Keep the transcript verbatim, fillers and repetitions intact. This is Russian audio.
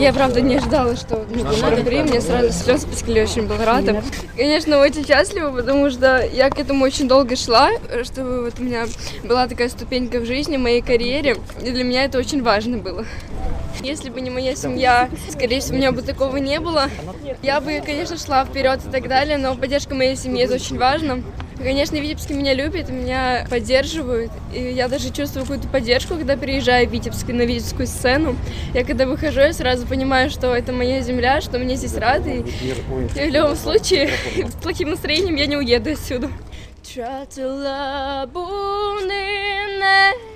Я, правда, не ожидала, что ну, на Грим, мне сразу слезы потекли, очень была рада. Конечно, очень счастлива, потому что я к этому очень долго шла, чтобы вот у меня была такая ступенька в жизни, в моей карьере, и для меня это очень важно было. Если бы не моя семья, скорее всего, у меня бы такого не было. Я бы, конечно, шла вперед и так далее, но поддержка моей семьи — это очень важно. Конечно, Витебск меня любит, меня поддерживают, и я даже чувствую какую-то поддержку, когда приезжаю в Витебск на витебскую сцену. Я когда выхожу, я сразу понимаю, что это моя земля, что мне здесь рады, и в любом случае с плохим настроением я не уеду отсюда.